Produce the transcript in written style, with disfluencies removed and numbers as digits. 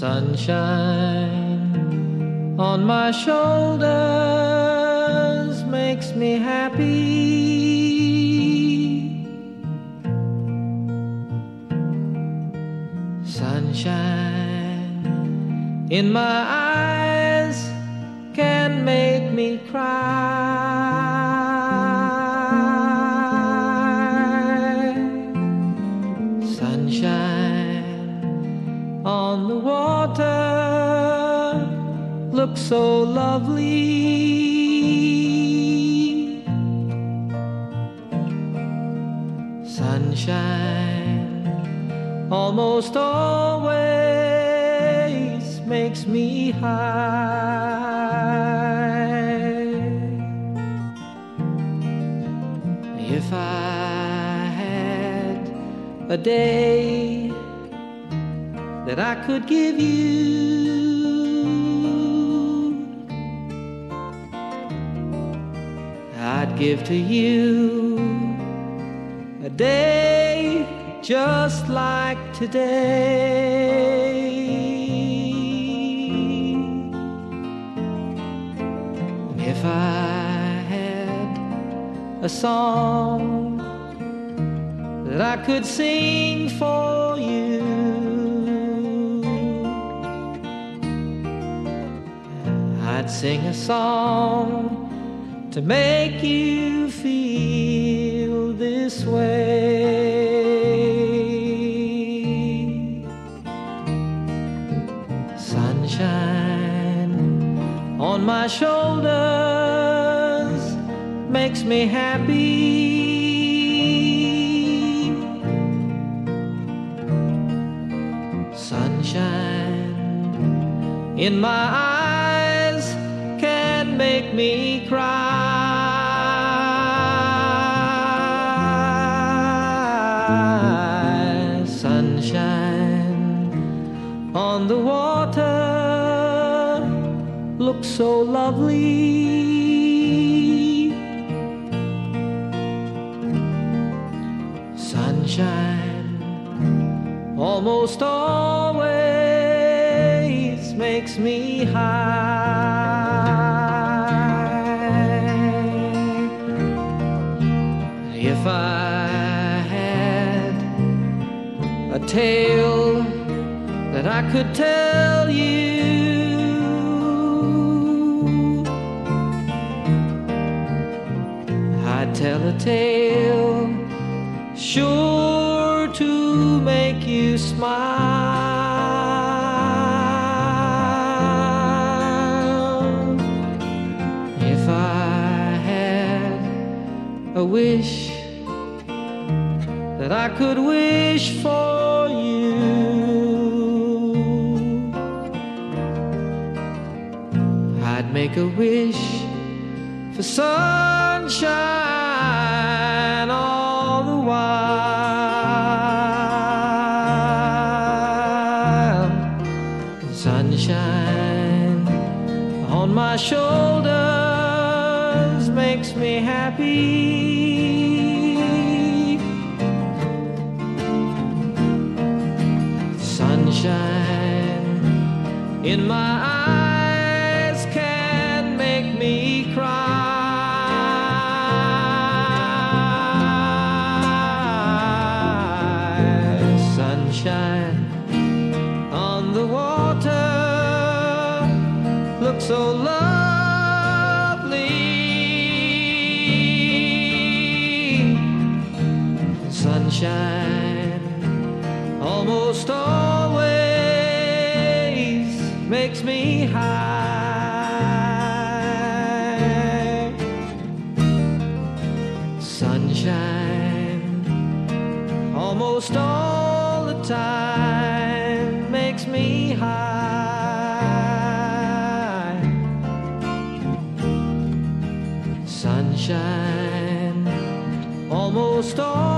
Sunshine on my shoulders makes me happy. Sunshine in my eyes can make me cry. Sunshine on the water looks so lovely. Sunshine almost always makes me high. If I had a day that I could give you, I'd give to you a day just like today. If I had a song that I could sing for you, I'd sing a song to make you feel this way. Sunshine on my shoulders makes me happy. Sunshine in my eyes can make me cry. Sunshine on the water looks so lovely. Sunshine almost always makes me high. If I had a tale that I could tell you, I'd tell a tale sure to make you smile. If I had a wish that I could wish for you, I'd make a wish for sunshine all the while. Sunshine on my shoulders makes me happy. Sunshine in my eyes can make me cry. Sunshine on the water looks so lovely. Sunshine almost always makes me high. Sunshine almost all the time makes me high. Sunshine almost all